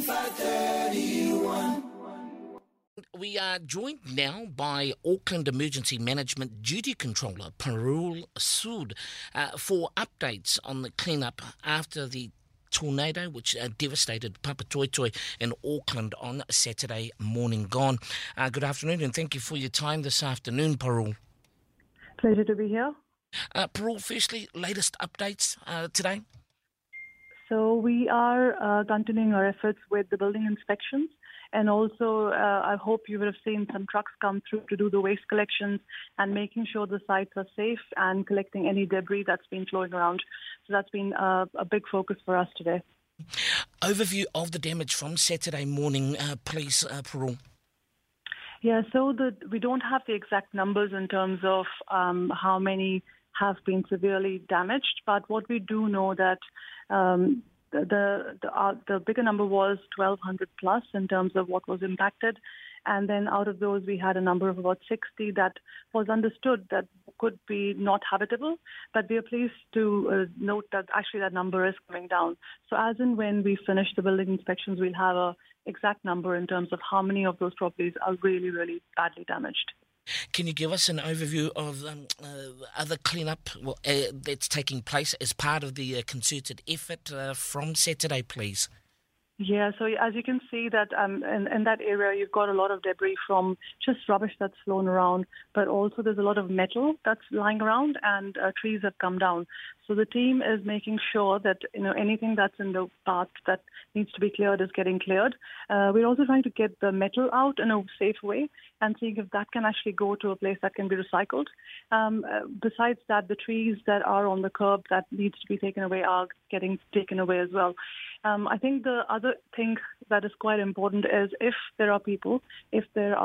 We are joined now by Auckland Emergency Management Duty Controller Parul Sood for updates on the clean-up after the tornado which devastated Papatoetoe in Auckland on Saturday morning gone. Good afternoon and thank you for your time this afternoon, Parul. Pleasure to be here. Parul, firstly, latest updates today? So we are continuing our efforts with the building inspections, and also I hope you would have seen some trucks come through to do the waste collections and making sure the sites are safe and collecting any debris that's been flowing around. So that's been a big focus for us today. Overview of the damage from Saturday morning, please, Parul. Yeah, so we don't have the exact numbers in terms of how many have been severely damaged, but what we do know that the bigger number was 1,200 plus in terms of what was impacted, and then out of those we had a number of about 60 that was understood that could be not habitable, but we are pleased to note that actually that number is coming down. So as and when we finish the building inspections, we'll have a exact number in terms of how many of those properties are really, really badly damaged. Can you give us an overview of other clean-up that's taking place as part of the concerted effort from Saturday, please? Yeah, so as you can see that in that area you've got a lot of debris from just rubbish that's flown around, but also there's a lot of metal that's lying around and trees have come down. So the team is making sure that anything that's in the path that needs to be cleared is getting cleared. We're also trying to get the metal out in a safe way and seeing if that can actually go to a place that can be recycled. Besides that, the trees that are on the curb that needs to be taken away are getting taken away as well. I think the other thing that is quite important is if there are people in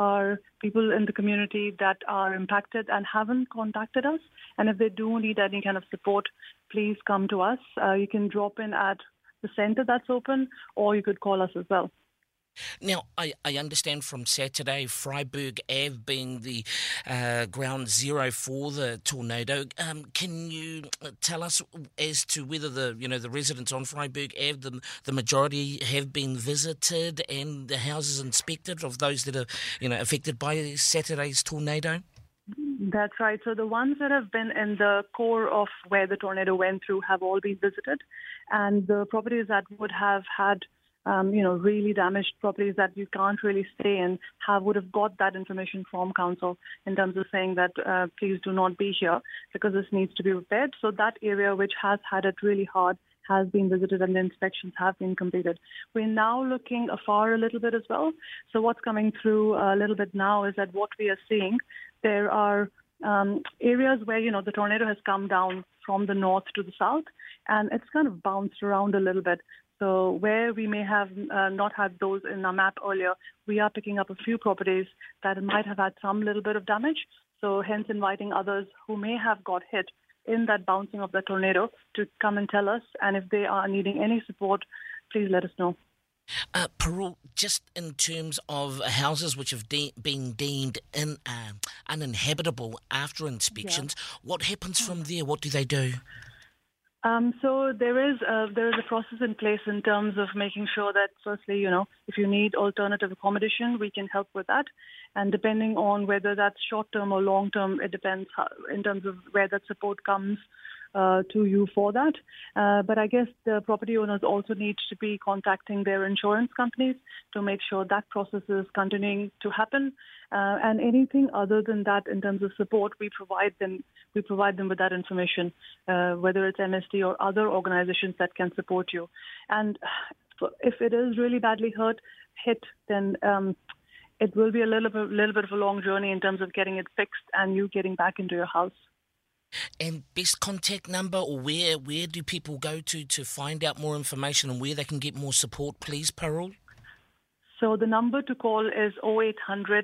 the community that are impacted and haven't contacted us, and if they do need any kind of support, please come to us. You can drop in at the centre that's open, or you could call us as well. Now, I understand from Saturday, Freiburg Ave being the ground zero for the tornado. Can you tell us as to whether the residents on Freiburg Ave, the majority have been visited and the houses inspected of those that are affected by Saturday's tornado? That's right. So the ones that have been in the core of where the tornado went through have all been visited, and the properties that would have had really damaged properties that you can't really stay in would have got that information from council in terms of saying that please do not be here because this needs to be repaired. So that area which has had it really hard has been visited and the inspections have been completed. We're now looking afar a little bit as well. So what's coming through a little bit now is that what we are seeing, there are areas where, the tornado has come down from the north to the south and it's kind of bounced around a little bit. So where we may have not had those in our map earlier, we are picking up a few properties that might have had some little bit of damage. So hence inviting others who may have got hit in that bouncing of the tornado to come and tell us. And if they are needing any support, please let us know. Parul, just in terms of houses which have been deemed uninhabitable after inspections, What happens from there? What do they do? So there is a process in place in terms of making sure that firstly, if you need alternative accommodation, we can help with that. And depending on whether that's short-term or long-term, it depends in terms of where that support comes to you for that. But I guess the property owners also need to be contacting their insurance companies to make sure that process is continuing to happen. And anything other than that in terms of support, we provide them with that information, whether it's MSD or other organizations that can support you. And if it is really badly hit, then it will be a little bit of a long journey in terms of getting it fixed and you getting back into your house. And best contact number, or where do people go to find out more information and where they can get more support, please, Parul? So the number to call is 0800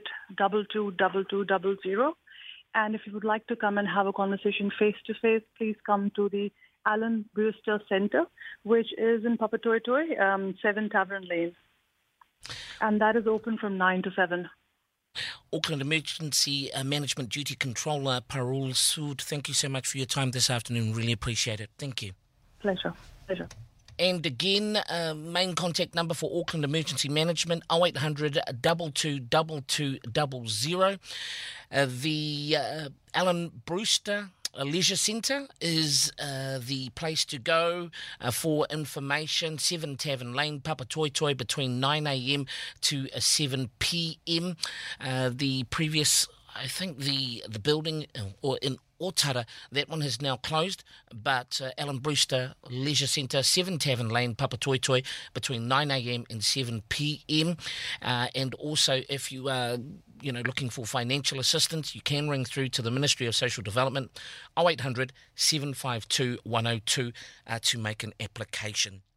222200. And if you would like to come and have a conversation face-to-face, please come to the Alan Brewster Centre, which is in Papatoetoe, 7 Tavern Lane. And that is open from 9 to 7. Auckland Emergency Management Duty Controller Parul Sood, thank you so much for your time this afternoon. Really appreciate it. Thank you. Pleasure. And again, main contact number for Auckland Emergency Management, 0800 22 2200. The Alan Brewster Leisure Centre is the place to go for information. 7 Tavern Lane, Papatoetoe, between 9 a.m. to 7 p.m. The previous, I think the building or in Otara, that one has now closed, but Alan Brewster Leisure Centre, 7 Tavern Lane, Papatoetoe, between 9 a.m. and 7 p.m. And also, if you are looking for financial assistance, you can ring through to the Ministry of Social Development, 0800 752 102 to make an application.